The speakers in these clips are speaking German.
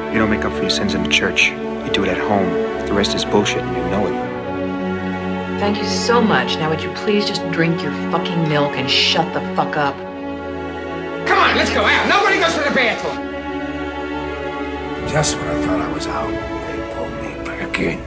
You don't make up for your sins in the church. You do it at home. The rest is bullshit and you know it. Thank you so much. Now would you please just drink your fucking milk and shut the fuck up? Come on, let's go out. Nobody goes to the bathroom. Just when I thought I was out, they pulled me back in.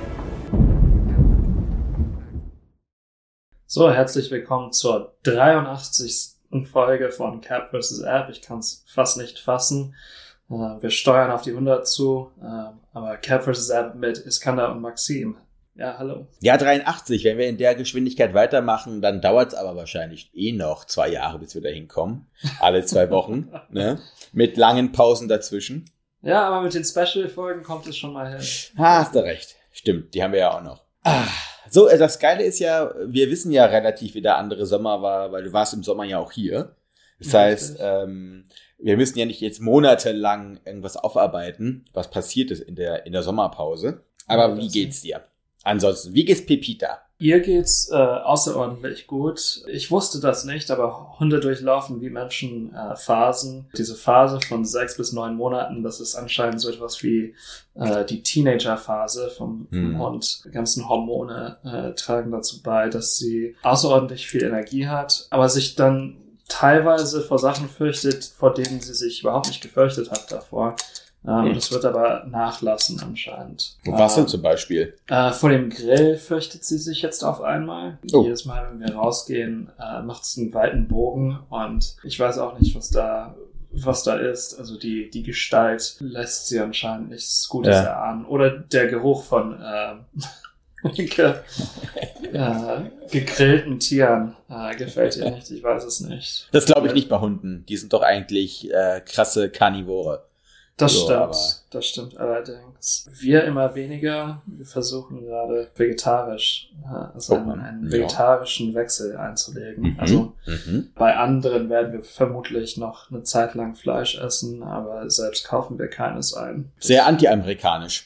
So, herzlich willkommen zur 83. Folge von Cap vs. App. Ich kann es fast nicht fassen. Wir steuern auf die 100 zu, aber Cap vs. App mit Iskander und Maxim. Ja, hallo. Ja, 83. Wenn wir in der Geschwindigkeit weitermachen, dann dauert es aber wahrscheinlich noch 2 Jahre, bis wir da hinkommen. Alle 2 Wochen, ne? Mit langen Pausen dazwischen. Ja, aber mit den Special-Folgen kommt es schon mal hin. Hast du recht. Stimmt, die haben wir ja auch noch. So, das Geile ist ja, wir wissen ja relativ, wie der andere Sommer war, weil du warst im Sommer ja auch hier. Das heißt, wir müssen ja nicht jetzt monatelang irgendwas aufarbeiten, was passiert ist in der Sommerpause. Aber wie geht's dir? Ansonsten, wie geht's Pepita? Ihr geht's außerordentlich gut. Ich wusste das nicht, aber Hunde durchlaufen wie Menschen Phasen. Diese Phase von 6 bis 9 Monaten, das ist anscheinend so etwas wie die Teenager-Phase vom Hund. Die ganzen Hormone tragen dazu bei, dass sie außerordentlich viel Energie hat, aber sich dann teilweise vor Sachen fürchtet, vor denen sie sich überhaupt nicht gefürchtet hat davor. Das wird aber nachlassen anscheinend. Was denn zum Beispiel? Vor dem Grill fürchtet sie sich jetzt auf einmal. Oh. Jedes Mal, wenn wir rausgehen, macht es einen weiten Bogen und ich weiß auch nicht, was da ist. Also die Gestalt lässt sie anscheinend nichts Gutes erahnen. Oder der Geruch von gegrillten Tieren gefällt ihr nicht. Ich weiß es nicht. Das glaube ich nicht bei Hunden. Die sind doch eigentlich krasse Karnivore. Das stimmt allerdings. Wir immer weniger. Wir versuchen gerade vegetarisch, einen vegetarischen Wechsel einzulegen. Also bei anderen werden wir vermutlich noch eine Zeit lang Fleisch essen, aber selbst kaufen wir keines ein. Sehr anti-amerikanisch.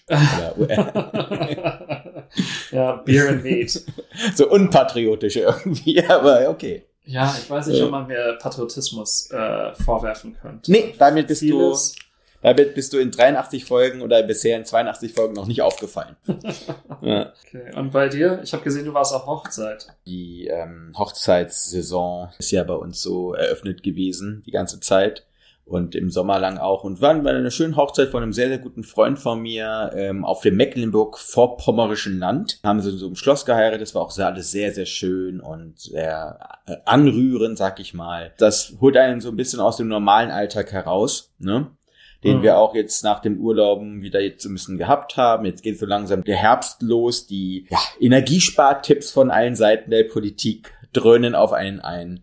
Ja, Beer and Meat. So unpatriotisch irgendwie, aber okay. Ja, ich weiß nicht, ob man mir Patriotismus vorwerfen könnte. Nee, damit bist du in 83 Folgen oder bisher in 82 Folgen noch nicht aufgefallen. Ja. Okay. Und bei dir? Ich habe gesehen, du warst auf Hochzeit. Die Hochzeitssaison ist ja bei uns so eröffnet gewesen, die ganze Zeit. Und im Sommer lang auch. Und waren bei einer schönen Hochzeit von einem sehr, sehr guten Freund von mir auf dem Mecklenburg-Vorpommerischen Land. Haben sie in so einem Schloss geheiratet. Das war auch alles sehr, sehr schön und sehr anrührend, sag ich mal. Das holt einen so ein bisschen aus dem normalen Alltag heraus, ne? Den wir auch jetzt nach dem Urlauben wieder jetzt so ein bisschen gehabt haben. Jetzt geht so langsam der Herbst los. Die Energiespartipps von allen Seiten der Politik dröhnen auf einen ein.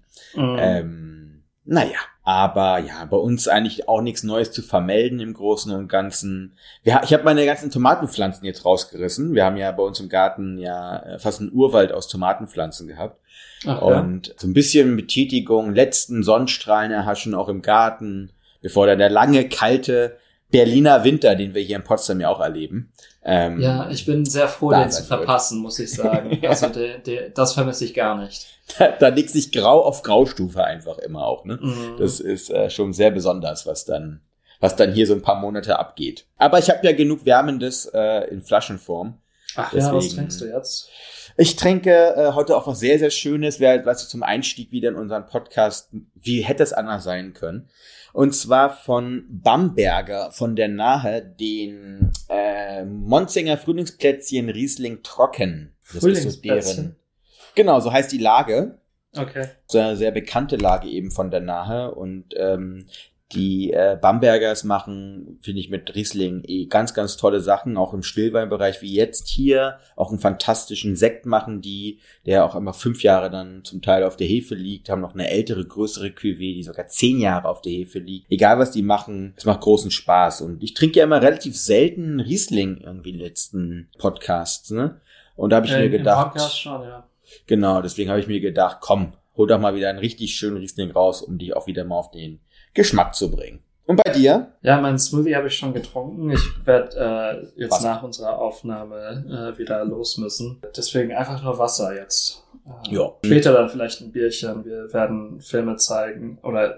Aber bei uns eigentlich auch nichts Neues zu vermelden im Großen und Ganzen. Ich habe meine ganzen Tomatenpflanzen jetzt rausgerissen. Wir haben ja bei uns im Garten fast einen Urwald aus Tomatenpflanzen gehabt. Und so ein bisschen Betätigung, letzten Sonnenstrahlen erhaschen auch im Garten, bevor dann der lange, kalte Berliner Winter, den wir hier in Potsdam ja auch erleben. Ich bin sehr froh, den zu verpassen, muss ich sagen. Also das vermisse ich gar nicht. Da liegt sich grau auf Graustufe einfach immer auch, ne? Das ist schon sehr besonders, was dann hier so ein paar Monate abgeht. Aber ich habe ja genug Wärmendes in Flaschenform. Ach deswegen, ja, was trinkst du jetzt? Ich trinke heute auch was sehr, sehr Schönes, was zum Einstieg wieder in unseren Podcast, wie hätte es anders sein können? Und zwar von Bamberger, von der Nahe, den Monzinger Frühlingsplätzchen Riesling Trocken. Das ist so deren. Genau, so heißt die Lage. Okay. So eine sehr bekannte Lage eben von der Nahe. Und die Bambergers machen, finde ich, mit Riesling ganz, ganz tolle Sachen, auch im Stillweinbereich wie jetzt hier. Auch einen fantastischen Sekt machen die, der auch immer 5 Jahre dann zum Teil auf der Hefe liegt, haben noch eine ältere, größere Cuvée, die sogar 10 Jahre auf der Hefe liegt. Egal, was die machen, es macht großen Spaß. Und ich trinke ja immer relativ selten Riesling irgendwie in den letzten Podcasts, ne? Und da habe ich mir gedacht, im Podcast schon, ja. Genau, deswegen habe ich mir gedacht, komm, hol doch mal wieder einen richtig schönen Riesling raus, um dich auch wieder mal auf den Geschmack zu bringen. Und bei dir? Ja, meinen Smoothie habe ich schon getrunken. Ich werde jetzt nach unserer Aufnahme wieder los müssen. Deswegen einfach nur Wasser jetzt. Später dann vielleicht ein Bierchen. Wir werden Filme zeigen oder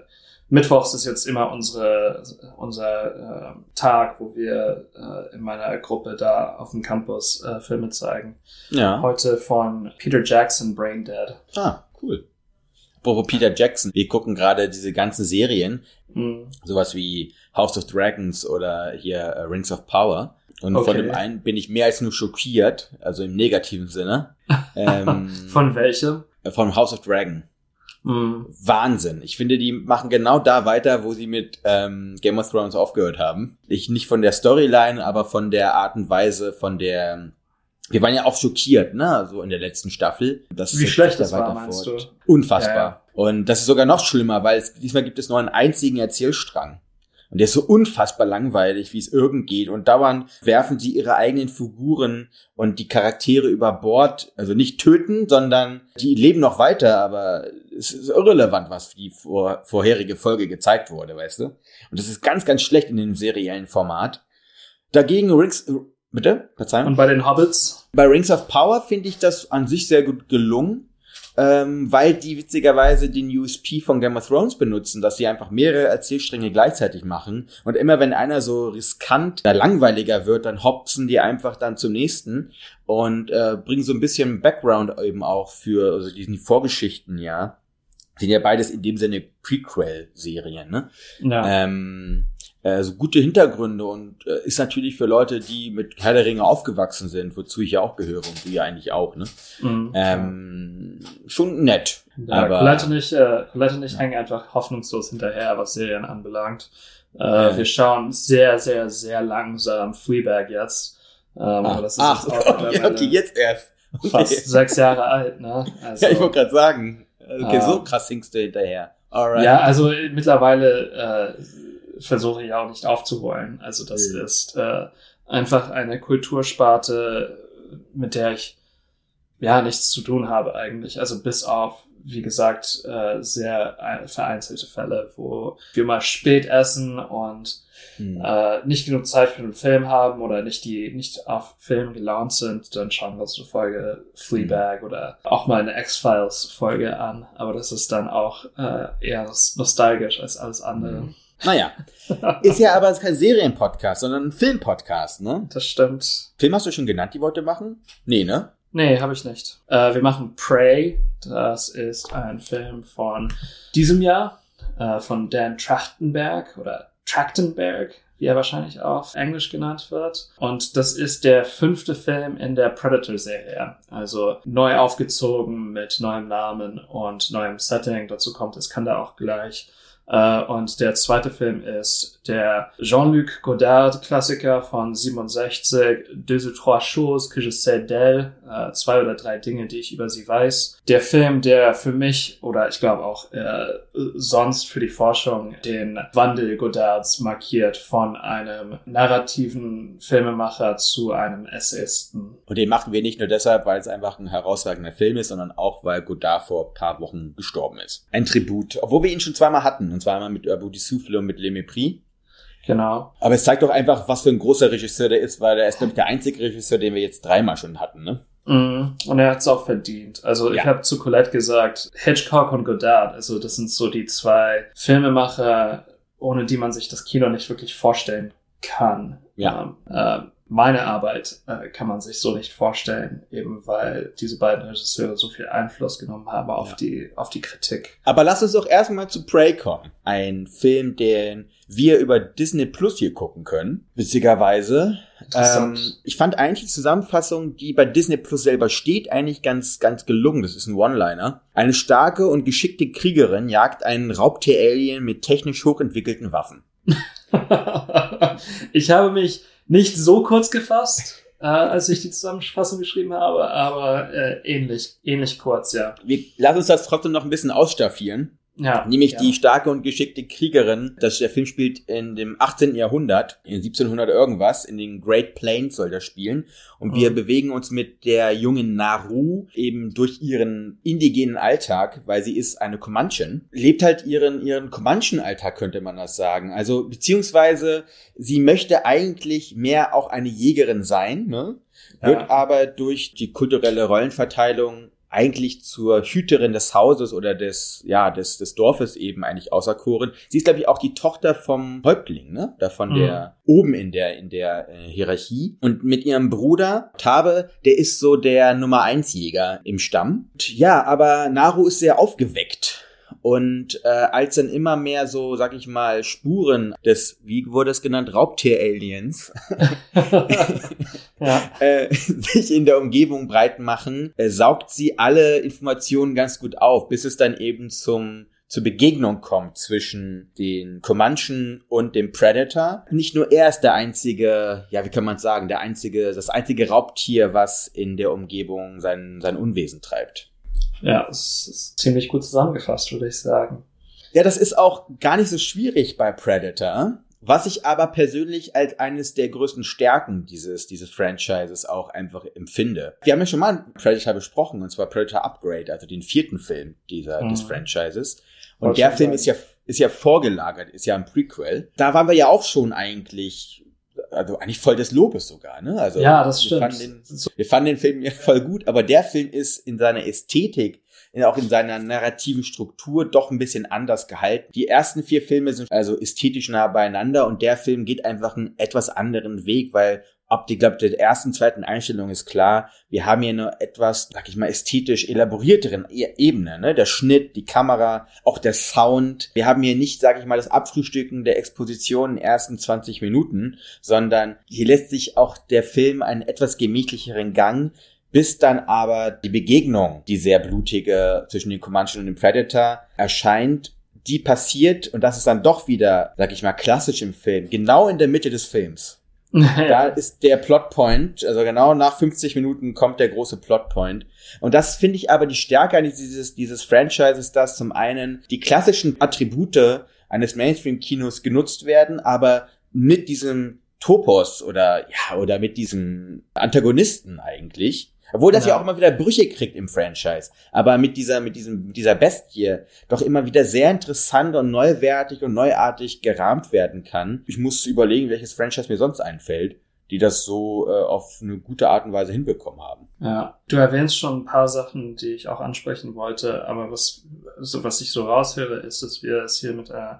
Mittwochs ist jetzt immer unser Tag, wo wir in meiner Gruppe da auf dem Campus Filme zeigen. Ja. Heute von Peter Jackson, Brain Dead. Ah, cool. Apropos Peter Jackson, wir gucken gerade diese ganzen Serien, sowas wie House of Dragons oder hier Rings of Power. Und von dem einen bin ich mehr als nur schockiert, also im negativen Sinne. Von welchem? Von House of Dragon. Wahnsinn. Ich finde, die machen genau da weiter, wo sie mit Game of Thrones aufgehört haben. Nicht von der Storyline, aber von der Art und Weise, wir waren ja auch schockiert, ne, so in der letzten Staffel. Wie schlecht das war, meinst du? Unfassbar. Ja. Und das ist sogar noch schlimmer, weil diesmal gibt es nur einen einzigen Erzählstrang. Und der ist so unfassbar langweilig, wie es irgend geht. Und dauernd werfen sie ihre eigenen Figuren und die Charaktere über Bord. Also nicht töten, sondern die leben noch weiter, aber es ist irrelevant, was für die vorherige Folge gezeigt wurde, weißt du? Und das ist ganz, ganz schlecht in dem seriellen Format. Dagegen Bitte? Verzeihung? Und bei den Hobbits? Bei Rings of Power finde ich das an sich sehr gut gelungen. Weil die witzigerweise den USP von Game of Thrones benutzen, dass sie einfach mehrere Erzählstränge gleichzeitig machen. Und immer wenn einer so riskant oder langweiliger wird, dann hopsen die einfach dann zum nächsten und bringen so ein bisschen Background eben auch für also diesen Vorgeschichten, ja. Sind ja beides in dem Sinne Prequel-Serien, ne? Ja. So gute Hintergründe und ist natürlich für Leute, die mit Herr der Ringe aufgewachsen sind, wozu ich ja auch gehöre und du ja eigentlich auch, ne? Schon nett. Ja, aber Colette und ich hängen einfach hoffnungslos hinterher, was Serien anbelangt. Wir schauen sehr, sehr, sehr langsam Fleabag jetzt. Aber das ist jetzt auch okay, jetzt erst. Okay. Fast 6 Jahre alt, ne? Also, ja, ich wollte gerade sagen, okay, so krass hinkst du hinterher. Alright. Ja, also mittlerweile versuche ich auch nicht aufzuholen. Also das ist einfach eine Kultursparte, mit der ich ja nichts zu tun habe eigentlich. Also bis auf, wie gesagt, sehr vereinzelte Fälle, wo wir mal spät essen und nicht genug Zeit für einen Film haben oder nicht auf Film gelaunt sind, dann schauen wir uns eine Folge Fleabag oder auch mal eine X-Files-Folge an. Aber das ist dann auch eher nostalgisch als alles andere. Naja, ist ja aber kein Serienpodcast, sondern ein Filmpodcast, ne? Das stimmt. Film hast du schon genannt, die wir heute machen? Nee, ne? Nee, habe ich nicht. Wir machen Prey. Das ist ein Film von diesem Jahr, von Dan Trachtenberg oder Trachtenberg, wie er wahrscheinlich auf Englisch genannt wird. Und das ist der 5. Film in der Predator-Serie. Also neu aufgezogen mit neuem Namen und neuem Setting. Dazu kommt es, kann da auch gleich. Und der zweite Film ist der Jean-Luc Godard-Klassiker von 67, Deux ou trois choses que je sais d'elle, 2 oder 3 Dinge, die ich über sie weiß. Der Film, der für mich, oder ich glaube auch sonst für die Forschung, den Wandel Godards markiert von einem narrativen Filmemacher zu einem Essayisten. Und den machen wir nicht nur deshalb, weil es einfach ein herausragender Film ist, sondern auch, weil Godard vor ein paar Wochen gestorben ist. Ein Tribut, obwohl wir ihn schon zweimal hatten. Und zwar einmal mit Bout du Souffle und mit Le Mépris. Genau. Aber es zeigt doch einfach, was für ein großer Regisseur der ist, weil er ist, glaube ich, der einzige Regisseur, den wir jetzt 3-mal schon hatten, ne? Und er hat es auch verdient. Also ich habe zu Colette gesagt, Hitchcock und Godard, also das sind so die 2 Filmemacher, ohne die man sich das Kino nicht wirklich vorstellen kann. Ja. Meine Arbeit kann man sich so nicht vorstellen, eben weil diese beiden Regisseure so viel Einfluss genommen haben auf die Kritik. Aber lass uns doch erstmal zu Prey kommen. Ein Film, den wir über Disney Plus hier gucken können, witzigerweise. Ich fand eigentlich die Zusammenfassung, die bei Disney Plus selber steht, eigentlich ganz, ganz gelungen. Das ist ein One-Liner. Eine starke und geschickte Kriegerin jagt einen Raubtier-Alien mit technisch hochentwickelten Waffen. Ich habe mich nicht so kurz gefasst, als ich die Zusammenfassung geschrieben habe, aber ähnlich kurz, ja. Lass uns das trotzdem noch ein bisschen ausstaffieren. Ja, nämlich die starke und geschickte Kriegerin. Der Film spielt in dem 18. Jahrhundert, in 1700 irgendwas, in den Great Plains soll das spielen. Und wir bewegen uns mit der jungen Naru eben durch ihren indigenen Alltag, weil sie ist eine Comanchin. Lebt halt ihren Comanchen-Alltag, könnte man das sagen. Also, beziehungsweise, sie möchte eigentlich mehr auch eine Jägerin sein, ne? Wird aber durch die kulturelle Rollenverteilung eigentlich zur Hüterin des Hauses oder des Dorfes eben eigentlich auserkoren. Sie ist, glaube ich, auch die Tochter vom Häuptling, ne? Da von der, oben in der Hierarchie. Und mit ihrem Bruder, Tabe, der ist so der Nummer 1 Jäger im Stamm. Und ja, aber Naru ist sehr aufgeweckt. Und als dann immer mehr so, sag ich mal, Spuren des, wie wurde es genannt, Raubtier-Aliens sich in der Umgebung breit machen, saugt sie alle Informationen ganz gut auf, bis es dann eben zur Begegnung kommt zwischen den Comanchen und dem Predator. Nicht nur er ist der einzige, ja, wie kann man sagen, das einzige Raubtier, was in der Umgebung sein Unwesen treibt. Ja, es ist ziemlich gut zusammengefasst, würde ich sagen. Ja, das ist auch gar nicht so schwierig bei Predator, was ich aber persönlich als eines der größten Stärken dieses Franchises auch einfach empfinde. Wir haben ja schon mal Predator besprochen, und zwar Predator Upgrade, also den 4. Film des Franchises. Und der Film ist ja vorgelagert, ist ja ein Prequel. Da waren wir ja auch schon eigentlich voll des Lobes sogar, ne? Also ja, das stimmt. Wir fanden den Film ja voll gut, aber der Film ist in seiner Ästhetik, auch in seiner narrativen Struktur doch ein bisschen anders gehalten. Die ersten 4 Filme sind also ästhetisch nah beieinander und der Film geht einfach einen etwas anderen Weg, weil ich glaube, der ersten, zweiten Einstellung ist klar, wir haben hier eine etwas, sag ich mal, ästhetisch elaborierteren Ebene, ne? Der Schnitt, die Kamera, auch der Sound. Wir haben hier nicht, sag ich mal, das Abfrühstücken der Exposition in den ersten 20 Minuten, sondern hier lässt sich auch der Film einen etwas gemächlicheren Gang, bis dann aber die Begegnung, die sehr blutige zwischen den Comanchen und dem Predator erscheint, die passiert, und das ist dann doch wieder, sag ich mal, klassisch im Film, genau in der Mitte des Films. Da ist der Plotpoint, also genau nach 50 Minuten kommt der große Plotpoint. Und das finde ich aber die Stärke dieses Franchises, dass zum einen die klassischen Attribute eines Mainstream-Kinos genutzt werden, aber mit diesem Topos oder mit diesem Antagonisten eigentlich. Obwohl das ja auch immer wieder Brüche kriegt im Franchise. Aber mit dieser Bestie doch immer wieder sehr interessant und neuwertig und neuartig gerahmt werden kann. Ich muss überlegen, welches Franchise mir sonst einfällt, die das so auf eine gute Art und Weise hinbekommen haben. Ja, du erwähnst schon ein paar Sachen, die ich auch ansprechen wollte. Aber was ich so raushöre, ist, dass wir es hier mit einer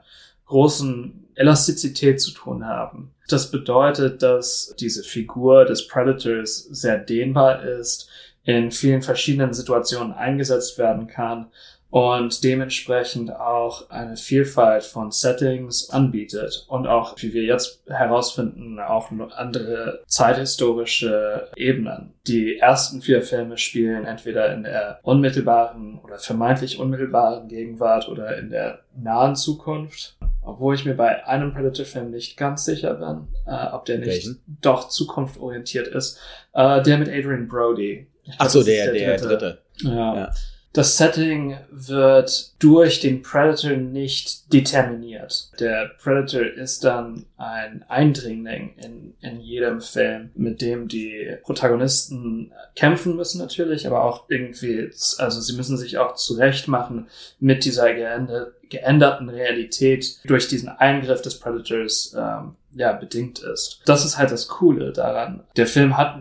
großen Elastizität zu tun haben. Das bedeutet, dass diese Figur des Predators sehr dehnbar ist, in vielen verschiedenen Situationen eingesetzt werden kann und dementsprechend auch eine Vielfalt von Settings anbietet und auch, wie wir jetzt herausfinden, auch andere zeithistorische Ebenen. Die ersten 4 Filme spielen entweder in der unmittelbaren oder vermeintlich unmittelbaren Gegenwart oder in der nahen Zukunft. Obwohl ich mir bei einem Predator-Film nicht ganz sicher bin, ob der nicht doch zukunftsorientiert ist. Der mit Adrian Brody. Ach so, der dritte. Ja. Das Setting wird durch den Predator nicht determiniert. Der Predator ist dann ein Eindringling in jedem Film, mit dem die Protagonisten kämpfen müssen natürlich, aber auch irgendwie, also sie müssen sich auch zurechtmachen mit dieser geänderten Realität durch diesen Eingriff des Predators bedingt ist. Das ist halt das Coole daran. Der Film hat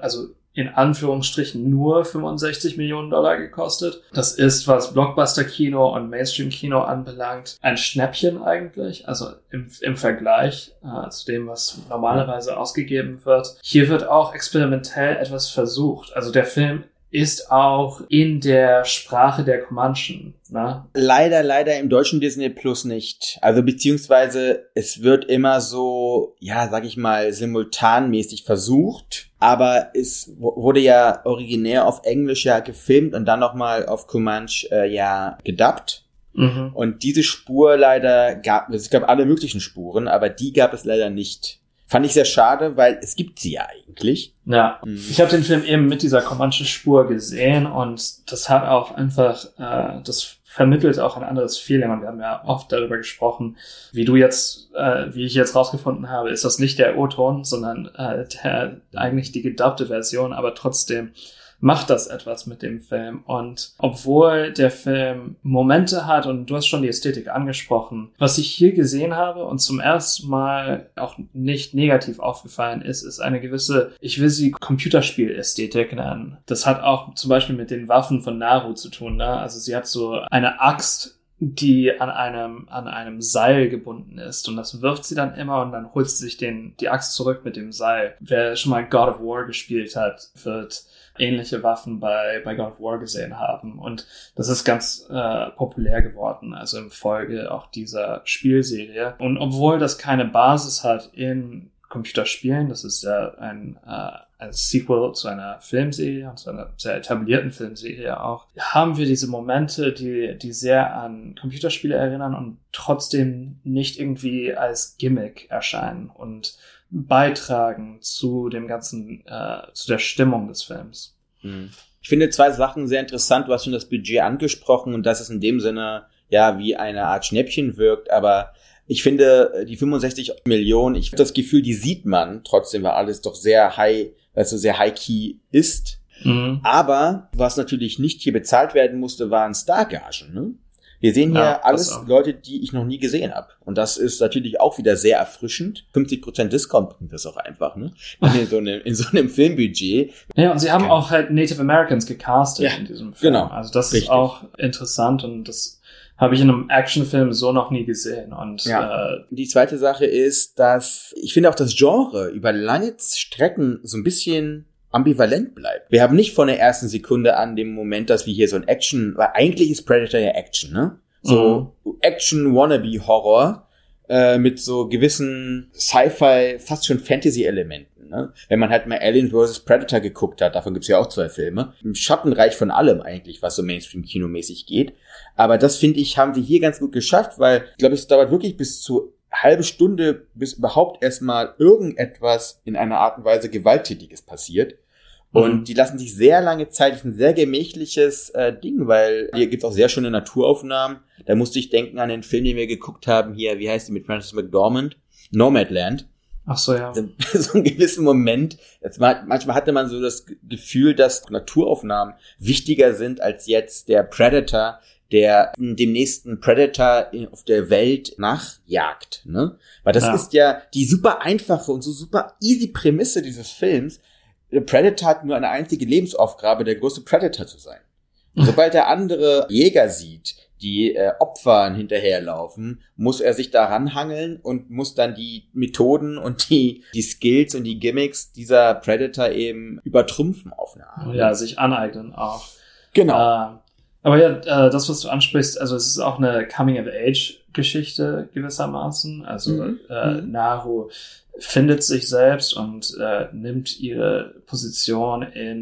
in Anführungsstrichen nur $65 Millionen gekostet. Das ist, was Blockbuster-Kino und Mainstream-Kino anbelangt, ein Schnäppchen eigentlich, also im Vergleich zu dem, was normalerweise ausgegeben wird. Hier wird auch experimentell etwas versucht. Also der Film ist auch in der Sprache der Comanchen, ne? Leider im deutschen Disney Plus nicht. Also beziehungsweise es wird immer so, sag ich mal, simultanmäßig versucht, aber es wurde ja originär auf Englisch gefilmt und dann nochmal auf Comanche gedubbt. Mhm. Und diese Spur es gab alle möglichen Spuren, aber die gab es leider nicht. Fand ich sehr schade, weil es gibt sie ja eigentlich. Ja, ich habe den Film eben mit dieser Comanche-Spur gesehen und das hat auch einfach, das vermittelt auch ein anderes Feeling und wir haben ja oft darüber gesprochen, wie ich jetzt rausgefunden habe, ist das nicht der O-Ton, sondern eigentlich die gedubbte Version, aber trotzdem macht das etwas mit dem Film. Und obwohl der Film Momente hat, und du hast schon die Ästhetik angesprochen, was ich hier gesehen habe und zum ersten Mal auch nicht negativ aufgefallen ist eine gewisse, ich will sie Computerspielästhetik nennen. Das hat auch zum Beispiel mit den Waffen von Naru zu tun, ne? Also sie hat so eine Axt, die an einem Seil gebunden ist, und das wirft sie dann immer und dann holt sie sich die Axt zurück mit dem Seil. Wer schon mal God of War gespielt hat, wird ähnliche Waffen bei God of War gesehen haben, und das ist ganz populär geworden, also im Folge auch dieser Spielserie. Und obwohl das keine Basis hat in Computerspielen, das ist ja ein Sequel zu einer Filmserie und zu einer sehr etablierten Filmserie auch, haben wir diese Momente, die sehr an Computerspiele erinnern und trotzdem nicht irgendwie als Gimmick erscheinen und beitragen zu dem ganzen, zu der Stimmung des Films. Ich finde 2 Sachen sehr interessant. Du hast schon das Budget angesprochen und dass es in dem Sinne ja wie eine Art Schnäppchen wirkt, aber ich finde, die 65 Millionen, ich habe das Gefühl, die sieht man trotzdem, weil alles doch sehr sehr high-key ist. Mhm. Aber was natürlich nicht hier bezahlt werden musste, waren Stargagen, ne? Wir sehen hier alles Leute, die ich noch nie gesehen habe. Und das ist natürlich auch wieder sehr erfrischend. 50% Discount bringt das auch einfach, ne? In so einem Filmbudget. Ja, und sie haben auch halt Native Americans gecastet in diesem Film. Genau. Also das ist auch interessant, und das habe ich in einem Actionfilm so noch nie gesehen. Und die zweite Sache ist, dass ich finde auch das Genre über lange Strecken so ein bisschen ambivalent bleibt. Wir haben nicht von der ersten Sekunde an dem Moment, dass wir hier so ein Action, weil eigentlich ist Predator ja Action, ne? So Action-Wannabe-Horror mit so gewissen Sci-Fi, fast schon Fantasy-Elementen. Ne? Wenn man halt mal Alien vs. Predator geguckt hat, davon gibt's ja auch 2 Filme. Im Schattenreich von allem eigentlich, was so Mainstream-Kinomäßig geht. Aber das, finde ich, haben sie hier ganz gut geschafft, weil ich glaube, es dauert wirklich bis zu halbe Stunde, bis überhaupt erstmal irgendetwas in einer Art und Weise Gewalttätiges passiert. Und die lassen sich sehr lange Zeit, das ist ein sehr gemächliches Ding, weil hier gibt's auch sehr schöne Naturaufnahmen. Da musste ich denken an den Film, den wir geguckt haben hier, wie heißt die, mit Frances McDormand? Nomadland. Ach so, ja. So einen gewissen Moment. Manchmal hatte man so das Gefühl, dass Naturaufnahmen wichtiger sind als jetzt der Predator, der dem nächsten Predator auf der Welt nachjagt, ne? Weil das ist ja die super einfache und so super easy Prämisse dieses Films. Der Predator hat nur eine einzige Lebensaufgabe, der große Predator zu sein. Und sobald er andere Jäger sieht, die Opfern hinterherlaufen, muss er sich daran hangeln und muss dann die Methoden und die Skills und die Gimmicks dieser Predator eben übertrumpfen auf eine Art. Ja, sich aneignen auch. Genau. Aber ja, das, was du ansprichst, also es ist auch eine Coming-of-Age-Geschichte gewissermaßen. Also Naru findet sich selbst und nimmt ihre Position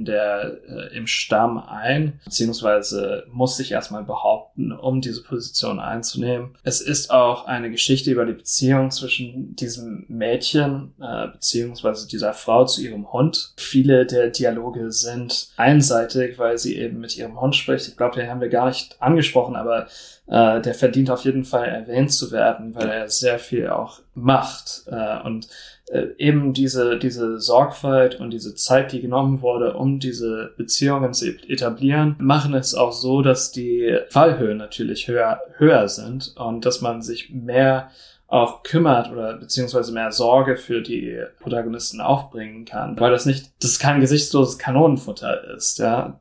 im Stamm ein, beziehungsweise muss sich erstmal behaupten, um diese Position einzunehmen. Es ist auch eine Geschichte über die Beziehung zwischen diesem Mädchen beziehungsweise dieser Frau zu ihrem Hund. Viele der Dialoge sind einseitig, weil sie eben mit ihrem Hund spricht. Ich glaube, den haben wir gar nicht angesprochen, aber der verdient auf jeden Fall erwähnt zu werden, weil er sehr viel auch macht. Und eben diese Sorgfalt und diese Zeit, die genommen wurde, um diese Beziehungen zu etablieren, machen es auch so, dass die Fallhöhen natürlich höher sind und dass man sich mehr auch kümmert oder beziehungsweise mehr Sorge für die Protagonisten aufbringen kann, weil das kein gesichtsloses Kanonenfutter ist, ja,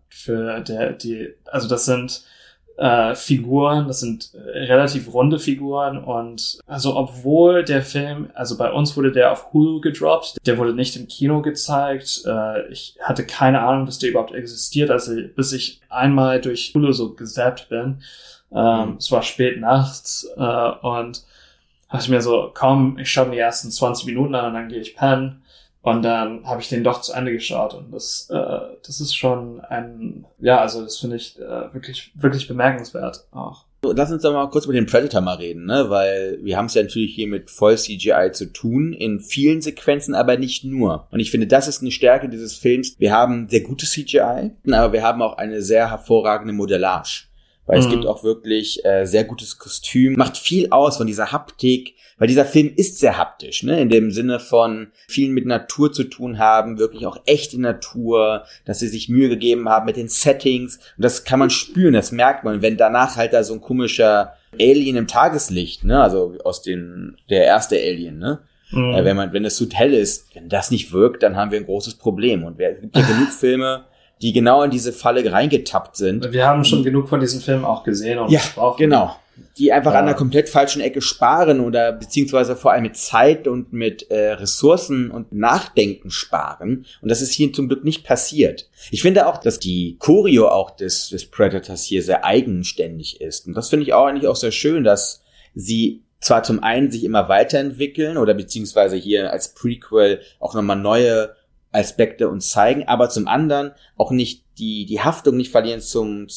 also das sind Figuren, das sind relativ runde Figuren, und also obwohl der Film, also bei uns wurde der auf Hulu gedroppt, der wurde nicht im Kino gezeigt, ich hatte keine Ahnung, dass der überhaupt existiert, also bis ich einmal durch Hulu so gezappt bin, es war spät nachts und dachte ich mir so, komm, ich schaue mir die ersten 20 Minuten an und dann gehe ich pennen. Und dann habe ich den doch zu Ende geschaut, und das ist schon also das finde ich wirklich, wirklich bemerkenswert auch. Lass uns doch mal kurz über den Predator mal reden, ne? Weil wir haben es ja natürlich hier mit voll CGI zu tun, in vielen Sequenzen, aber nicht nur. Und ich finde, das ist eine Stärke dieses Films. Wir haben sehr gutes CGI, aber wir haben auch eine sehr hervorragende Modellage. Weil es gibt auch wirklich sehr gutes Kostüm, macht viel aus von dieser Haptik, weil dieser Film ist sehr haptisch, ne? In dem Sinne von viel mit Natur zu tun haben, wirklich auch echte Natur, dass sie sich Mühe gegeben haben mit den Settings. Und das kann man spüren, das merkt man. Und wenn danach halt da so ein komischer Alien im Tageslicht, ne? Also der erste Alien, ne? Wenn es zu hell ist, wenn das nicht wirkt, dann haben wir ein großes Problem. Und es gibt ja genug Filme, die genau in diese Falle reingetappt sind. Wir haben schon genug von diesen Filmen auch gesehen und besprochen. Genau. Die einfach an einer komplett falschen Ecke sparen oder beziehungsweise vor allem mit Zeit und mit Ressourcen und Nachdenken sparen. Und das ist hier zum Glück nicht passiert. Ich finde auch, dass die Choreo auch des Predators hier sehr eigenständig ist. Und das finde ich auch eigentlich auch sehr schön, dass sie zwar zum einen sich immer weiterentwickeln oder beziehungsweise hier als Prequel auch nochmal neue Aspekte uns zeigen, aber zum anderen auch nicht die Haftung nicht verlieren zum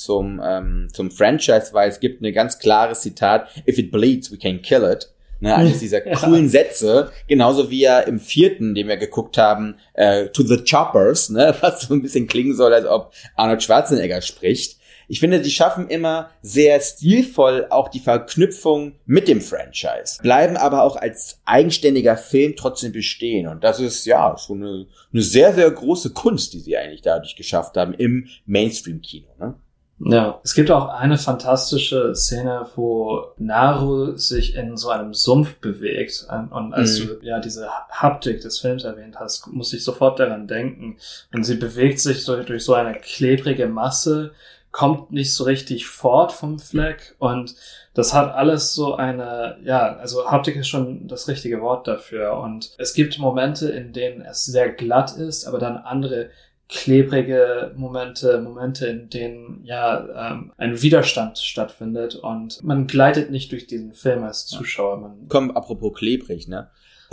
Franchise, weil es gibt eine ganz klares Zitat: If it bleeds, we can kill it. Ne, eines dieser coolen Sätze, genauso wie er im 4., den wir geguckt haben, To the Choppers, ne, was so ein bisschen klingen soll, als ob Arnold Schwarzenegger spricht. Ich finde, die schaffen immer sehr stilvoll auch die Verknüpfung mit dem Franchise, bleiben aber auch als eigenständiger Film trotzdem bestehen. Und das ist ja schon eine sehr, sehr große Kunst, die sie eigentlich dadurch geschafft haben im Mainstream-Kino, ne? Ja, es gibt auch eine fantastische Szene, wo Naru sich in so einem Sumpf bewegt. Und als du ja diese Haptik des Films erwähnt hast, muss ich sofort daran denken. Und sie bewegt sich so durch so eine klebrige Masse, kommt nicht so richtig fort vom Fleck, und das hat alles so eine, also Haptik ist schon das richtige Wort dafür, und es gibt Momente, in denen es sehr glatt ist, aber dann andere klebrige Momente, in denen ein Widerstand stattfindet und man gleitet nicht durch diesen Film als Zuschauer. Komm, apropos klebrig, ne?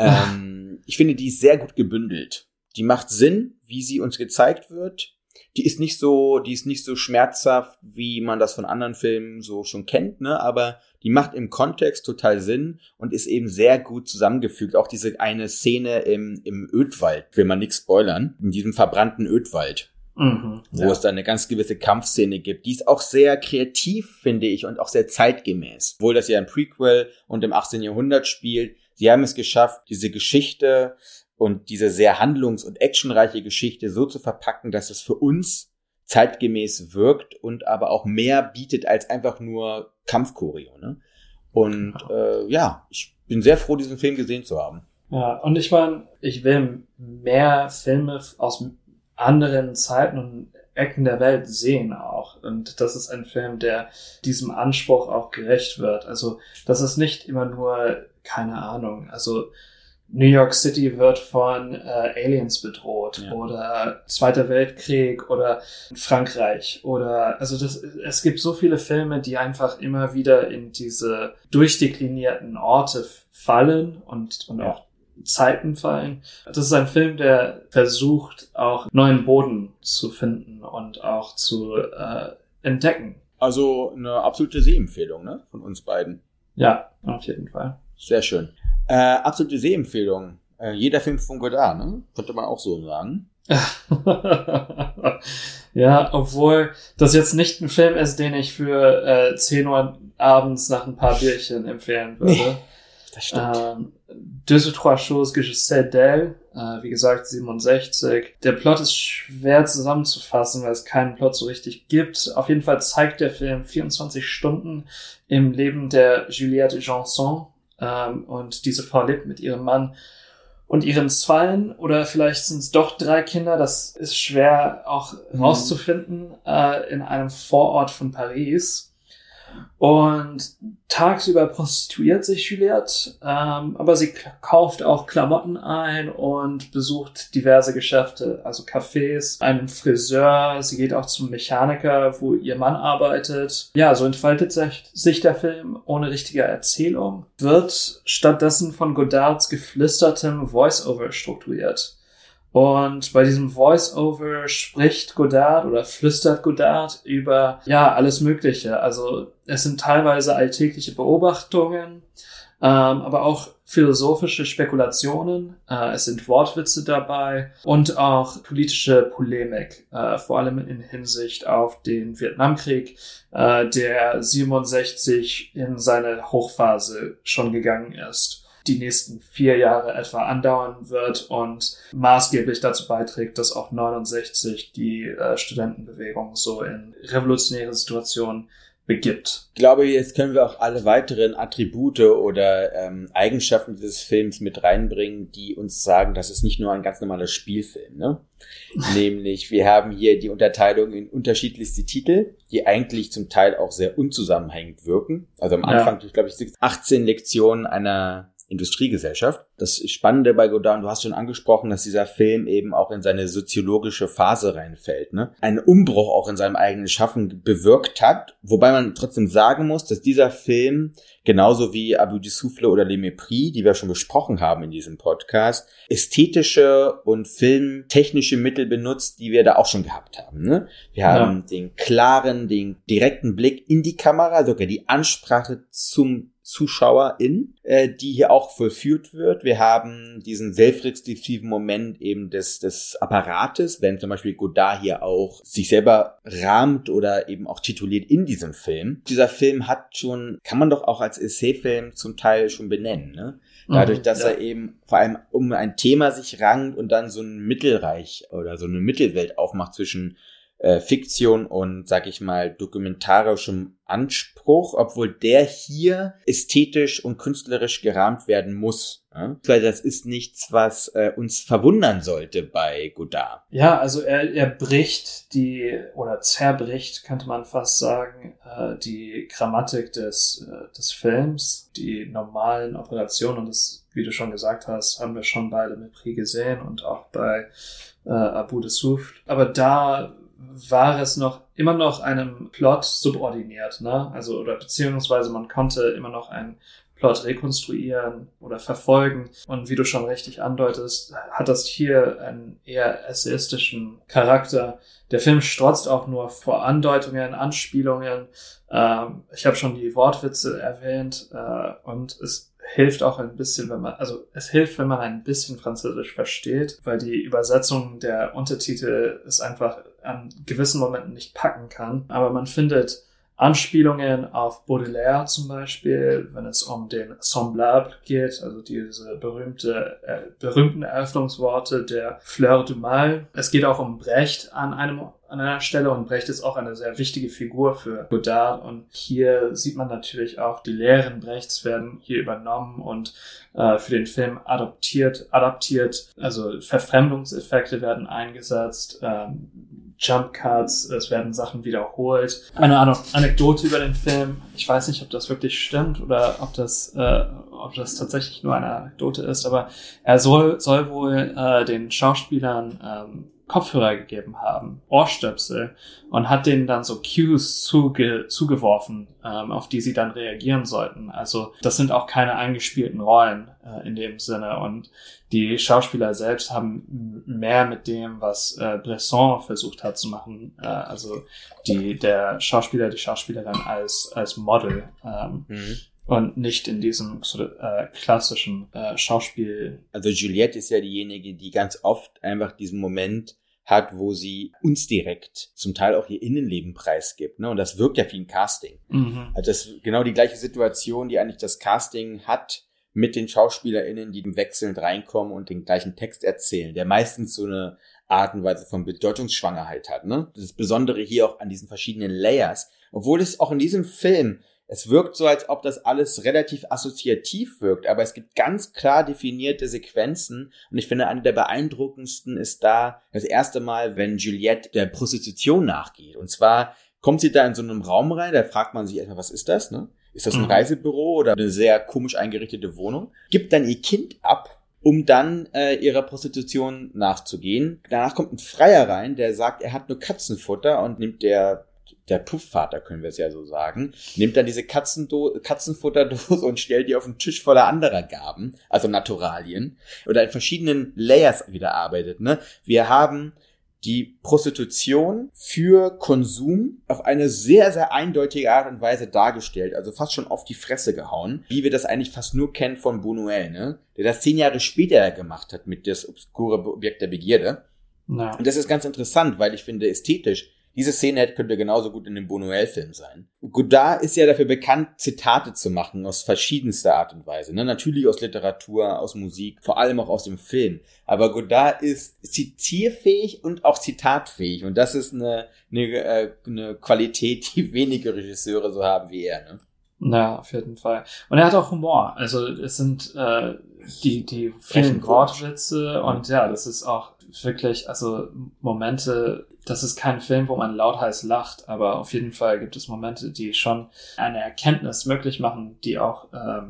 Ich finde, die ist sehr gut gebündelt. Die macht Sinn, wie sie uns gezeigt wird. Die ist nicht so schmerzhaft, wie man das von anderen Filmen so schon kennt, ne? Aber die macht im Kontext total Sinn und ist eben sehr gut zusammengefügt. Auch diese eine Szene im Ödwald, will man nichts spoilern, in diesem verbrannten Ödwald, wo es da eine ganz gewisse Kampfszene gibt. Die ist auch sehr kreativ, finde ich, und auch sehr zeitgemäß. Obwohl das ja ein Prequel und im 18. Jahrhundert spielt, sie haben es geschafft, diese Geschichte und diese sehr handlungs- und actionreiche Geschichte so zu verpacken, dass es für uns zeitgemäß wirkt und aber auch mehr bietet als einfach nur Kampfchoreo, ne? Und ich bin sehr froh, diesen Film gesehen zu haben. Ja, und ich meine, ich will mehr Filme aus anderen Zeiten und Ecken der Welt sehen auch. Und das ist ein Film, der diesem Anspruch auch gerecht wird. Also das ist nicht immer nur, keine Ahnung, also New York City wird von Aliens bedroht, oder Zweiter Weltkrieg oder Frankreich oder es gibt so viele Filme, die einfach immer wieder in diese durchdeklinierten Orte fallen und auch Zeiten fallen. Das ist ein Film, der versucht, auch neuen Boden zu finden und auch zu entdecken. Also eine absolute Sehempfehlung, ne, von uns beiden. Ja, auf jeden Fall. Sehr schön. Absolute Sehempfehlung. Jeder Film von Godard, ne? Könnte man auch so sagen. Ja, obwohl das jetzt nicht ein Film ist, den ich für 10 Uhr abends nach ein paar Bierchen empfehlen würde. Nee, das stimmt. Deux ou trois choses que je sais d'elle. Wie gesagt, 67. Der Plot ist schwer zusammenzufassen, weil es keinen Plot so richtig gibt. Auf jeden Fall zeigt der Film 24 Stunden im Leben der Juliette Janson. Und diese Frau lebt mit ihrem Mann und ihren 2 oder vielleicht sind es doch 3 Kinder. Das ist schwer auch rauszufinden in einem Vorort von Paris. Und tagsüber prostituiert sich Juliette, aber sie kauft auch Klamotten ein und besucht diverse Geschäfte, also Cafés, einen Friseur, sie geht auch zum Mechaniker, wo ihr Mann arbeitet. Ja, so entfaltet sich der Film ohne richtige Erzählung, wird stattdessen von Godards geflüstertem Voice-Over strukturiert. Und bei diesem Voice-Over spricht Godard oder flüstert Godard über, alles Mögliche. Also es sind teilweise alltägliche Beobachtungen, aber auch philosophische Spekulationen, es sind Wortwitze dabei und auch politische Polemik, vor allem in Hinsicht auf den Vietnamkrieg, der 67 in seine Hochphase schon gegangen ist, die nächsten 4 Jahre etwa andauern wird und maßgeblich dazu beiträgt, dass auch 69 die Studentenbewegung so in revolutionäre Situationen begibt. Ich glaube, jetzt können wir auch alle weiteren Attribute oder Eigenschaften dieses Films mit reinbringen, die uns sagen, das ist nicht nur ein ganz normaler Spielfilm, ne? Nämlich, wir haben hier die Unterteilung in unterschiedlichste Titel, die eigentlich zum Teil auch sehr unzusammenhängend wirken. Also am Anfang, ich glaube, 18 Lektionen einer Industriegesellschaft. Das Spannende bei Godard, du hast schon angesprochen, dass dieser Film eben auch in seine soziologische Phase reinfällt, ne? Einen Umbruch auch in seinem eigenen Schaffen bewirkt hat, wobei man trotzdem sagen muss, dass dieser Film, genauso wie Abu du Souffle oder Les Mépris, die wir schon besprochen haben in diesem Podcast, ästhetische und filmtechnische Mittel benutzt, die wir da auch schon gehabt haben, ne? Wir haben den klaren, den direkten Blick in die Kamera, sogar die Ansprache zum ZuschauerIn, die hier auch vollführt wird. Wir haben diesen selbstreflexiven Moment eben des Apparates, wenn zum Beispiel Godard hier auch sich selber rahmt oder eben auch tituliert in diesem Film. Dieser Film hat schon, kann man doch auch als Essayfilm zum Teil schon benennen, ne? Dadurch, dass er eben vor allem um ein Thema sich rankt und dann so ein Mittelreich oder so eine Mittelwelt aufmacht zwischen Fiktion und, sag ich mal, dokumentarischem Anspruch, obwohl der hier ästhetisch und künstlerisch gerahmt werden muss. Ja? Weil das ist nichts, was uns verwundern sollte bei Godard. Ja, also er bricht oder zerbricht, könnte man fast sagen, die Grammatik des Films, die normalen Operationen, und das, wie du schon gesagt hast, haben wir schon bei Le Mépris gesehen und auch bei Abu du Souffle. Aber da war es immer noch einem Plot subordiniert, ne? Also, oder beziehungsweise man konnte immer noch einen Plot rekonstruieren oder verfolgen. Und wie du schon richtig andeutest, hat das hier einen eher essayistischen Charakter. Der Film strotzt auch nur vor Andeutungen, Anspielungen. Ich habe schon die Wortwitze erwähnt, und es hilft auch ein bisschen, wenn man ein bisschen Französisch versteht, weil die Übersetzung der Untertitel es einfach an gewissen Momenten nicht packen kann. Aber man findet Anspielungen auf Baudelaire zum Beispiel, wenn es um den Semblable geht, also diese berühmten Eröffnungsworte der Fleur du Mal. Es geht auch um Brecht an einer Stelle, und Brecht ist auch eine sehr wichtige Figur für Godard, und hier sieht man natürlich auch, die Lehren Brechts werden hier übernommen und für den Film adaptiert, also Verfremdungseffekte werden eingesetzt, Jump Cuts, es werden Sachen wiederholt. Eine Anekdote über den Film, ich weiß nicht, ob das wirklich stimmt oder ob das tatsächlich nur eine Anekdote ist, aber er soll wohl den Schauspielern Kopfhörer gegeben haben, Ohrstöpsel, und hat denen dann so Cues zugeworfen, auf die sie dann reagieren sollten. Also das sind auch keine eingespielten Rollen in dem Sinne, und die Schauspieler selbst haben mehr mit dem, was Bresson versucht hat zu machen, also der Schauspieler, die Schauspielerin als Model, und nicht in diesem klassischen Schauspiel. Also Juliette ist ja diejenige, die ganz oft einfach diesen Moment hat, wo sie uns direkt zum Teil auch ihr Innenleben preisgibt, ne? Und das wirkt ja wie ein Casting. Also das ist genau die gleiche Situation, die eigentlich das Casting hat mit den SchauspielerInnen, die wechselnd reinkommen und den gleichen Text erzählen, der meistens so eine Art und Weise von Bedeutungsschwangerheit hat, ne? Das Besondere hier auch an diesen verschiedenen Layers, obwohl es auch in diesem Film, es wirkt so, als ob das alles relativ assoziativ wirkt, aber es gibt ganz klar definierte Sequenzen, und ich finde, eine der beeindruckendsten ist da das erste Mal, wenn Juliette der Prostitution nachgeht. Und zwar kommt sie da in so einem Raum rein, da fragt man sich erstmal, was ist das, ne? Ist das ein Reisebüro oder eine sehr komisch eingerichtete Wohnung? Gibt dann ihr Kind ab, um dann ihrer Prostitution nachzugehen. Danach kommt ein Freier rein, der sagt, er hat nur Katzenfutter, und nimmt der Puffvater, können wir es ja so sagen, nimmt dann diese Katzenfutterdose und stellt die auf den Tisch voller anderer Gaben, also Naturalien, oder in verschiedenen Layers wieder arbeitet, ne? Wir haben die Prostitution für Konsum auf eine sehr, sehr eindeutige Art und Weise dargestellt, also fast schon auf die Fresse gehauen, wie wir das eigentlich fast nur kennen von Buñuel, ne? Der das 10 Jahre später gemacht hat mit das obskure Objekt der Begierde. Ja. Und das ist ganz interessant, weil ich finde, ästhetisch, diese Szene könnte genauso gut in einem Buñuel-Film sein. Godard ist ja dafür bekannt, Zitate zu machen aus verschiedenster Art und Weise. Ne? Natürlich aus Literatur, aus Musik, vor allem auch aus dem Film. Aber Godard ist zitierfähig und auch zitatfähig. Und das ist eine Qualität, die wenige Regisseure so haben wie er. Ne? Ja, auf jeden Fall. Und er hat auch Humor. Also es sind die vielen Wortwitze und ja, das ist auch wirklich, also Momente, das ist kein Film, wo man lautheiß lacht, aber auf jeden Fall gibt es Momente, die schon eine Erkenntnis möglich machen, die auch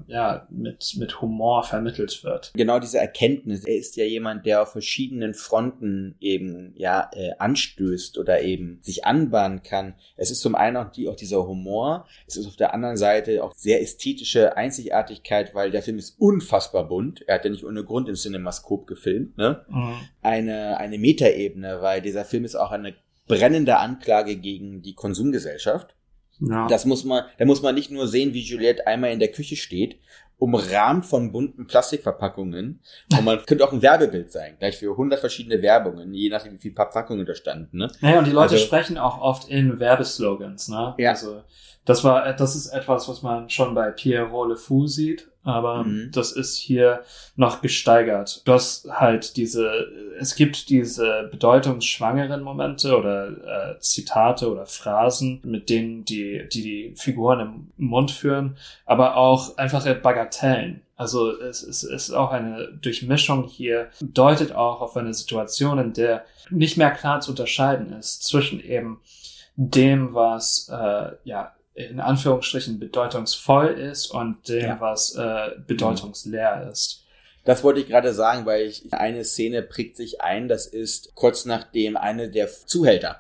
mit Humor vermittelt wird. Genau diese Erkenntnis. Er ist ja jemand, der auf verschiedenen Fronten eben anstößt oder eben sich anbahnen kann. Es ist zum einen auch dieser Humor. Es ist auf der anderen Seite auch sehr ästhetische Einzigartigkeit, weil der Film ist unfassbar bunt. Er hat ja nicht ohne Grund im Cinemascope gefilmt, ne? Mhm. Eine Metaebene, weil dieser Film ist auch eine brennende Anklage gegen die Konsumgesellschaft. Ja. Da muss man nicht nur sehen, wie Juliette einmal in der Küche steht, umrahmt von bunten Plastikverpackungen. Und man könnte auch ein Werbebild sein, gleich für 100 verschiedene Werbungen, je nachdem, wie viele Verpackungen da standen. Ne? Naja, und die Leute sprechen auch oft in Werbeslogans. Ne? Ja. Also das ist etwas, was man schon bei Pierrot Le Fou sieht, aber das ist hier noch gesteigert. Du hast halt es gibt diese bedeutungsschwangeren Momente oder Zitate oder Phrasen, mit denen die Figuren im Mund führen, aber auch einfache Bagatellen. Also es ist auch eine Durchmischung hier, deutet auch auf eine Situation, in der nicht mehr klar zu unterscheiden ist zwischen eben dem, was in Anführungsstrichen bedeutungsvoll ist und dem, was bedeutungsleer ist. Das wollte ich gerade sagen, weil eine Szene prägt sich ein, das ist kurz nachdem eine der Zuhälter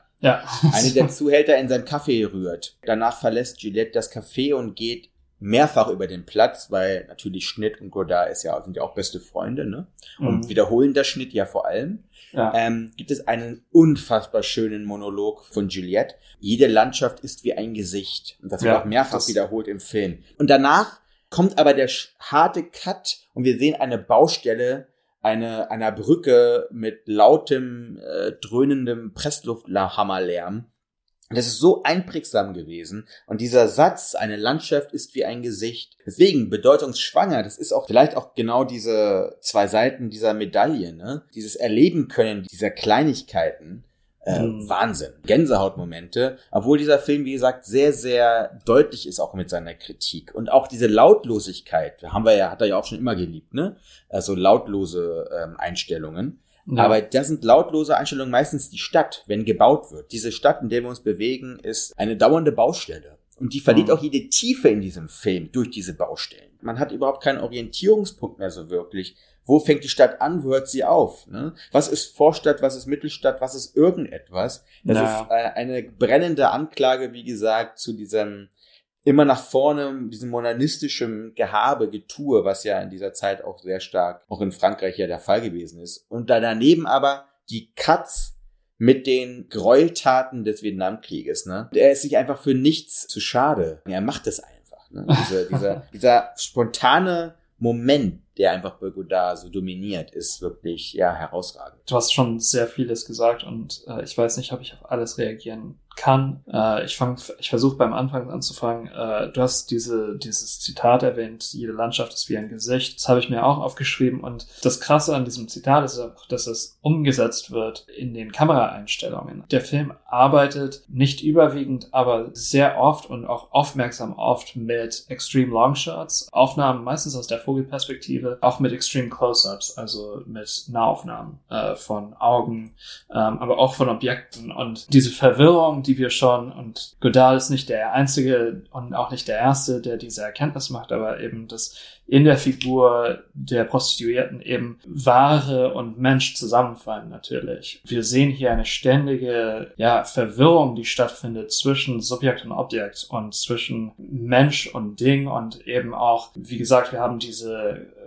in seinem Café rührt. Danach verlässt Juliette das Café und geht mehrfach über den Platz, weil natürlich Schnitt und Godard sind ja auch beste Freunde, ne? Und wiederholen der Schnitt ja vor allem. Ja. Gibt es einen unfassbar schönen Monolog von Juliette. Jede Landschaft ist wie ein Gesicht. Und das wird auch mehrfach wiederholt im Film. Und danach kommt aber der harte Cut und wir sehen eine Baustelle einer Brücke mit lautem, dröhnendem Presslufthammerlärm. Und das ist so einprägsam gewesen. Und dieser Satz, eine Landschaft ist wie ein Gesicht, deswegen bedeutungsschwanger, das ist auch vielleicht auch genau diese 2 Seiten dieser Medaille, ne? Dieses Erleben können dieser Kleinigkeiten, Wahnsinn. Gänsehautmomente, obwohl dieser Film, wie gesagt, sehr, sehr deutlich ist auch mit seiner Kritik. Und auch diese Lautlosigkeit, hat er ja auch schon immer geliebt, ne? Also lautlose Einstellungen. Ja. Aber da sind lautlose Einstellungen meistens die Stadt, wenn gebaut wird. Diese Stadt, in der wir uns bewegen, ist eine dauernde Baustelle. Und die verliert auch jede Tiefe in diesem Film durch diese Baustellen. Man hat überhaupt keinen Orientierungspunkt mehr so wirklich. Wo fängt die Stadt an, wo hört sie auf? Ne? Was ist Vorstadt, was ist Mittelstadt, was ist irgendetwas? Das ist eine brennende Anklage, wie gesagt, zu diesem immer nach vorne, diesem modernistischen Getue, was ja in dieser Zeit auch sehr stark, auch in Frankreich ja der Fall gewesen ist. Und da daneben aber die Cuts mit den Gräueltaten des Vietnamkrieges, ne? Er ist sich einfach für nichts zu schade. Er macht es einfach, ne? Dieser spontane Moment, der einfach bei Godard so dominiert, ist wirklich, herausragend. Du hast schon sehr vieles gesagt und ich weiß nicht, ob ich auf alles reagieren kann. Ich versuche beim Anfang anzufangen. Du hast dieses Zitat erwähnt, jede Landschaft ist wie ein Gesicht. Das habe ich mir auch aufgeschrieben und das Krasse an diesem Zitat ist auch, dass es umgesetzt wird in den Kameraeinstellungen. Der Film arbeitet nicht überwiegend, aber sehr oft und auch aufmerksam oft mit Extreme Longshots, Aufnahmen meistens aus der Vogelperspektive, auch mit Extreme Close-Ups, also mit Nahaufnahmen von Augen, aber auch von Objekten und diese Verwirrung, die wir schon, und Godard ist nicht der Einzige und auch nicht der Erste, der diese Erkenntnis macht, aber eben, dass in der Figur der Prostituierten eben Ware und Mensch zusammenfallen natürlich. Wir sehen hier eine ständige Verwirrung, die stattfindet zwischen Subjekt und Objekt und zwischen Mensch und Ding und eben auch, wie gesagt, wir haben diese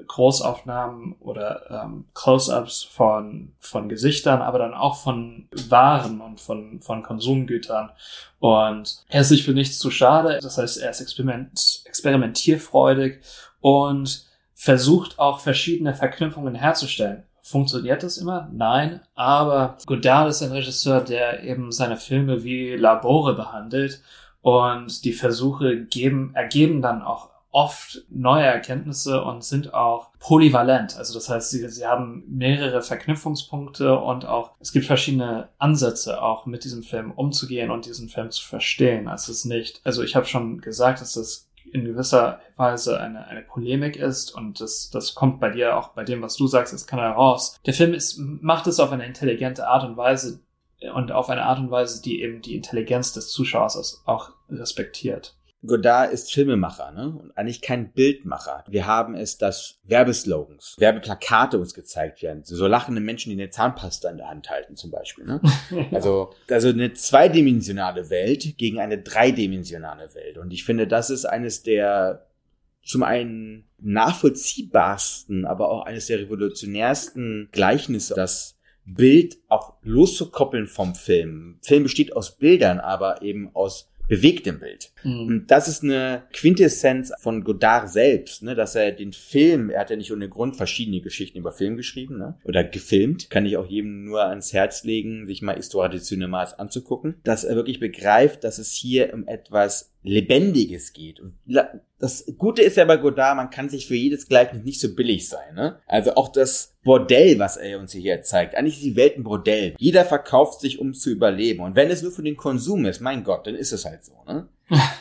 Großaufnahmen oder Close-ups von Gesichtern, aber dann auch von Waren und von Konsumgütern. Und er ist sich für nichts zu schade. Das heißt, er ist experimentierfreudig und versucht auch verschiedene Verknüpfungen herzustellen. Funktioniert das immer? Nein. Aber Godard ist ein Regisseur, der eben seine Filme wie Labore behandelt. Und die Versuche ergeben dann auch oft neue Erkenntnisse und sind auch polyvalent. Also das heißt, sie haben mehrere Verknüpfungspunkte und auch es gibt verschiedene Ansätze, auch mit diesem Film umzugehen und diesen Film zu verstehen. Also ich habe schon gesagt, dass das in gewisser Weise eine Polemik ist und das kommt bei dir auch bei dem, was du sagst, das kann heraus. Der Film macht es auf eine intelligente Art und Weise und auf eine Art und Weise, die eben die Intelligenz des Zuschauers auch respektiert. Godard ist Filmemacher, ne? Und eigentlich kein Bildmacher. Wir haben es, dass Werbeslogans, Werbeplakate uns gezeigt werden. So lachende Menschen, die eine Zahnpasta in der Hand halten, zum Beispiel, ne? Also eine zweidimensionale Welt gegen eine dreidimensionale Welt. Und ich finde, das ist eines der zum einen nachvollziehbarsten, aber auch eines der revolutionärsten Gleichnisse, das Bild auch loszukoppeln vom Film. Film besteht aus Bildern, aber eben aus bewegtem Bild. Und das ist eine Quintessenz von Godard selbst, ne, dass er den Film, er hat ja nicht ohne Grund verschiedene Geschichten über Film geschrieben, ne, oder gefilmt, kann ich auch jedem nur ans Herz legen, sich mal Histoire du Cinéma anzugucken, dass er wirklich begreift, dass es hier um etwas Lebendiges geht. Und das Gute ist ja bei Godard, man kann sich für jedes Gleichnis nicht so billig sein, ne? Also auch das Bordell, was er uns hier zeigt, eigentlich ist die Welt ein Bordell. Jeder verkauft sich, um zu überleben. Und wenn es nur für den Konsum ist, mein Gott, dann ist es halt so, ne?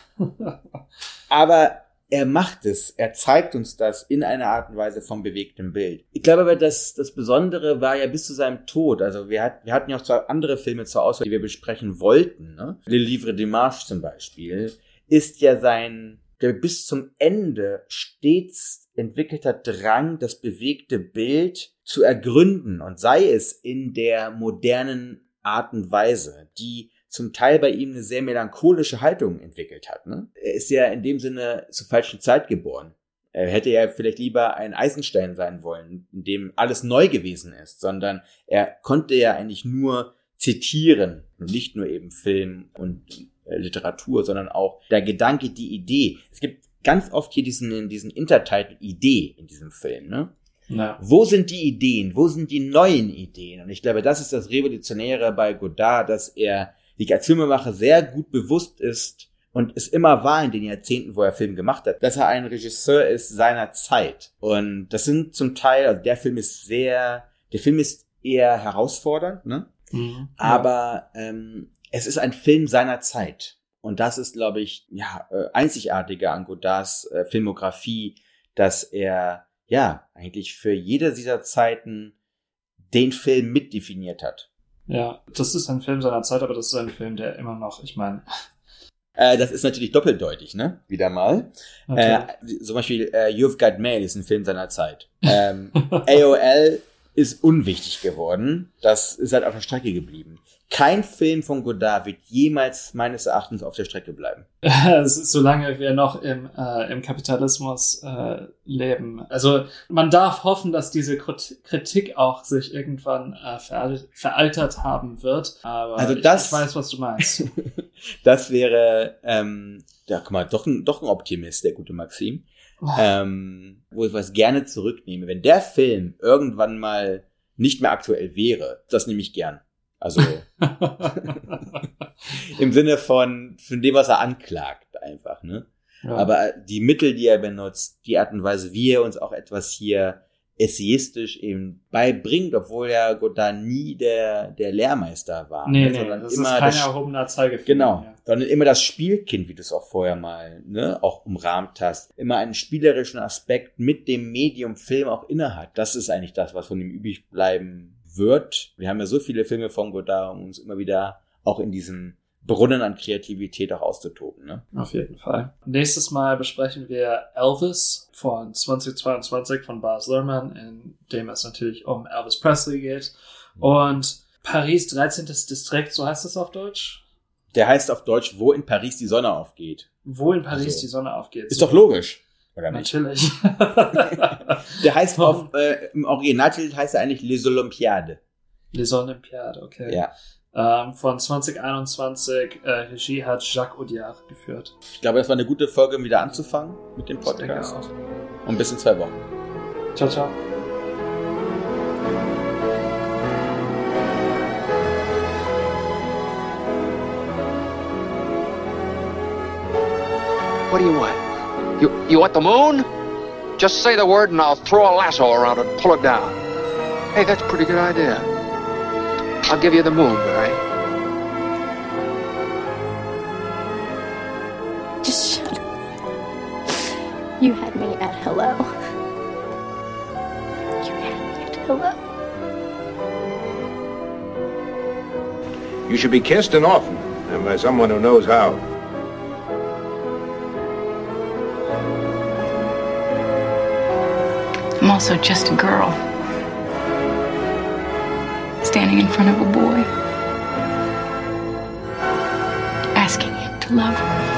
Aber er macht es, er zeigt uns das in einer Art und Weise vom bewegten Bild. Ich glaube aber, das Besondere war ja bis zu seinem Tod, also wir hatten ja auch zwei andere Filme zur Auswahl, die wir besprechen wollten, ne? Le Livre des Marches zum Beispiel, ist ja der bis zum Ende stets entwickelter Drang, das bewegte Bild zu ergründen und sei es in der modernen Art und Weise, die zum Teil bei ihm eine sehr melancholische Haltung entwickelt hat, ne? Er ist ja in dem Sinne zur falschen Zeit geboren. Er hätte ja vielleicht lieber ein Eisenstein sein wollen, in dem alles neu gewesen ist, sondern er konnte ja eigentlich nur zitieren und nicht nur eben Film und Literatur, sondern auch der Gedanke, die Idee. Es gibt ganz oft hier diesen Intertitel Idee in diesem Film, ne? Ja. Wo sind die Ideen? Wo sind die neuen Ideen? Und ich glaube, das ist das Revolutionäre bei Godard, dass er sich als Filmemacher sehr gut bewusst ist und es immer war in den Jahrzehnten, wo er Film gemacht hat, dass er ein Regisseur ist seiner Zeit. Und das sind zum Teil, also der Film ist eher herausfordernd, ne? Mhm. Aber es ist ein Film seiner Zeit. Und das ist, glaube ich, einzigartiger an Godards Filmografie, dass er eigentlich für jede dieser Zeiten den Film mitdefiniert hat. Ja, das ist ein Film seiner Zeit, aber das ist ein Film, der immer noch, ich meine... das ist natürlich doppeldeutig, ne? Wieder mal. Zum Beispiel You've Got Mail ist ein Film seiner Zeit. AOL ist unwichtig geworden. Das ist halt auf der Strecke geblieben. Kein Film von Godard wird jemals meines Erachtens auf der Strecke bleiben. Solange wir noch im Kapitalismus leben. Also man darf hoffen, dass diese Kritik auch sich irgendwann veraltert haben wird. Aber ich weiß, was du meinst. Das wäre, guck mal, doch ein Optimist, der gute Maxim. Wo ich was gerne zurücknehme. Wenn der Film irgendwann mal nicht mehr aktuell wäre, das nehme ich gern. Also im Sinne von dem, was er anklagt, einfach, ne? Ja. Aber die Mittel, die er benutzt, die Art und Weise, wie er uns auch etwas hier essayistisch eben beibringt, obwohl ja Godard nie der Lehrmeister war. Nee, das ist kein erhobener Zeigefinger. Genau, sondern immer das Spielkind, wie du es auch vorher mal auch umrahmt hast, immer einen spielerischen Aspekt mit dem Medium Film auch innehat. Das ist eigentlich das, was von ihm übrig bleiben wird. Wir haben ja so viele Filme von Godard, um uns immer wieder auch in diesem Brunnen an Kreativität auch auszutoben, ne? Auf jeden Fall. Nächstes Mal besprechen wir Elvis von 2022 von Baz Luhrmann, in dem es natürlich um Elvis Presley geht. Und Paris 13. Distrikt, so heißt das auf Deutsch? Der heißt auf Deutsch, wo in Paris die Sonne aufgeht. Wo in Paris die Sonne aufgeht. Ist doch logisch. Oder nicht? Natürlich. Der heißt im Originaltitel heißt er eigentlich Les Olympiades. Les Olympiades, okay. Ja. Von 2021, Regie hat Jacques Audiard geführt. Ich glaube, das war eine gute Folge, um wieder anzufangen mit dem Ich denke Podcast. auch. Und bis in 2 Wochen. Ciao, ciao. What do you want? You want the moon? Just say the word and I'll throw a lasso around it and pull it down. Hey, that's a pretty good idea. I'll give you the moon, Barry. Just shut up. You had me at hello. You had me at hello. You should be kissed and often, and by someone who knows how. I'm also just a girl, standing in front of a boy, asking him to love her.